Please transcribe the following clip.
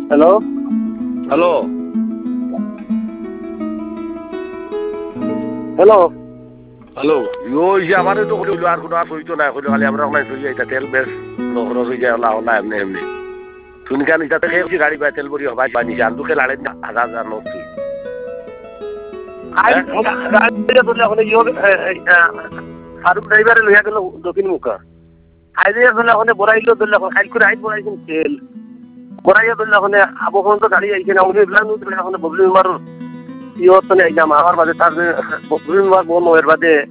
hello hello hello hello ওই যে আমারও তো কইল আর কোনো আর হইতো না কইল খালি আমরা নাই হই এটা তেল বেশ খরচ হয়ে যায় না এমনি এমনি শুনি কেন এটা থেকে গাড়ি পায় তেল ভরি হবাই পানি আন্দুকে লাড়ে না হাজার হাজার নোট তুই ফারুক ড্রাইভারে লইয়া গেল দক্ষিণ মুখা আইলে আসলে ওখানে বড়াইলো ধরলে খাইল করে আইন বড়াইছেন তেল বড়াইয়া ধরলে ওখানে আবহাওয়া তো গাড়ি আইছে না উনি ওখানে ববলি মার ইয়ে হতো না আমার বাদে তার ববলি মার বোন এর বাদে